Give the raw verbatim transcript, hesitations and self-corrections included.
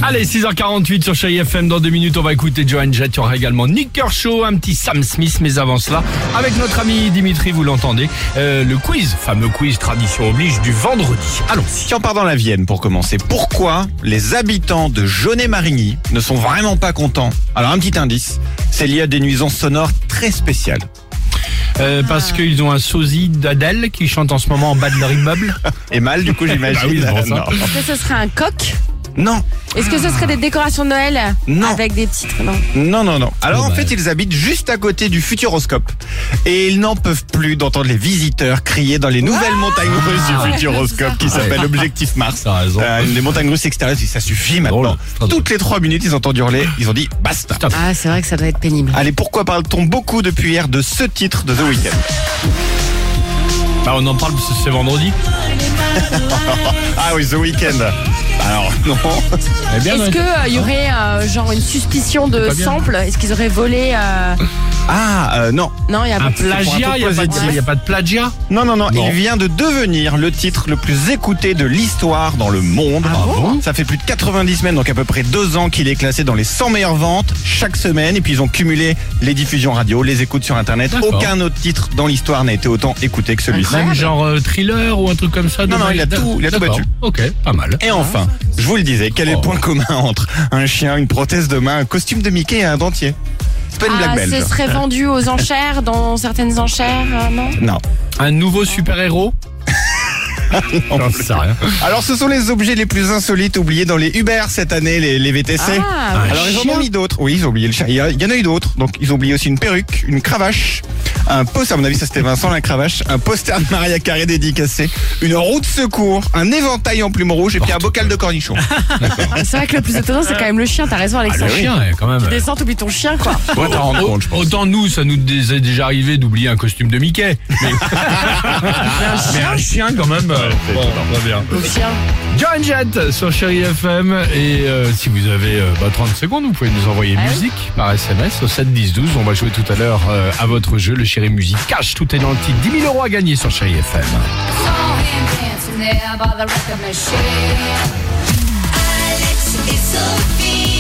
Allez, six heures quarante-huit sur Chérie F M. Dans deux minutes, on va écouter Joan Jett. Il y aura également Nick Kershaw, un petit Sam Smith. Mais avant cela, avec notre ami Dimitri, vous l'entendez, euh, le quiz, fameux quiz tradition oblige du vendredi. Allons-y. Si on part dans la Vienne pour commencer, pourquoi les habitants de Jaunet-Marigny ne sont vraiment pas contents? Alors un petit indice, c'est lié à des nuisances sonores très spéciales. Euh, parce qu'ils ont un sosie d'Adèle qui chante en ce moment en bas de leur immeuble. Et mal, du coup, j'imagine. Ah oui, c'est pour ça. Non. Est-ce que ce serait un coq? Non. Est-ce que ce serait des décorations de Noël? Non. Avec des titres? Non. Non, non, non. Alors en Dommage. fait, ils habitent juste à côté du Futuroscope. Et ils n'en peuvent plus d'entendre les visiteurs crier dans les nouvelles montagnes russes ouais, du Futuroscope qui s'appelle Objectif Mars. T'as raison. Euh, une des montagnes russes extérieures, ça suffit maintenant. Drôle, c'est très drôle. Toutes les trois minutes, ils entendent hurler. Ils ont dit basta. Stop. Ah, c'est vrai que ça doit être pénible. Allez, pourquoi parle-t-on beaucoup depuis hier de ce titre de The Weeknd? Bah, on en parle parce que c'est vendredi. Ah oui, The Weeknd. Alors non. Eh bien, Est-ce qu'il y aurait euh, genre une suspicion de pas bien. sample? Est-ce qu'ils auraient volé euh... Ah euh, non. Non, il y a un pas. plagiat, il n'y a, pas de- y a pas de plagiat. Non, non, non, Non. il vient de devenir le titre le plus écouté de l'histoire dans le monde. Ah bon Ça fait plus de quatre-vingt-dix semaines, donc à peu près deux ans qu'il est classé dans les cent meilleures ventes chaque semaine. Et puis ils ont cumulé les diffusions radio, les écoutes sur Internet. D'accord. Aucun autre titre dans l'histoire n'a été autant écouté que celui-ci. Même genre euh, thriller ou un truc comme ça. Non, de non, il a Maïda. tout- il a tout D'accord. battu. Ok, pas mal. Et enfin, je vous le disais, quel est le Oh. point commun entre un chien, une prothèse de main, un costume de Mickey et un dentier? C'est pas une Ah, blague belge. ce serait vendu aux enchères, dans certaines enchères, euh, non? Non. Un nouveau super-héros. J'en sais rien. Alors ce sont les objets les plus insolites oubliés dans les Uber cette année, les, les V T C. Ah, Un Alors ils en chien ont mis d'autres. Oui, ils ont oublié le chien. Il y, a- il y en a eu d'autres. Donc ils ont oublié aussi une perruque, une cravache, un poster, à mon avis ça c'était Vincent la cravache, un poster de Maria Carré dédicacé, une roue de secours, un éventail en plume rouge et puis un bocal de cornichons. c'est vrai que le plus étonnant, c'est quand même le chien. T'as raison, Ah, le Alexandre. chien, ouais, quand même. Tu descends, t'oublies ton chien, quoi. Faut t'en rendre compte, je pense. Autant nous, ça nous est déjà arrivé d'oublier un costume de Mickey. Mais, mais un chien quand même. euh, bon, très bien. Le chien. Joan Jett sur Chérie F M. Et euh, si vous avez euh, bah, trente secondes, vous pouvez nous envoyer Ah oui. musique par S M S au sept dix douze. On va jouer tout à l'heure euh, à votre jeu, le Chérie Musique Cash. Tout est dans le titre. dix mille euros à gagner sur Chérie F M. Saw him dancing there by the record machine. Alex et Sophie.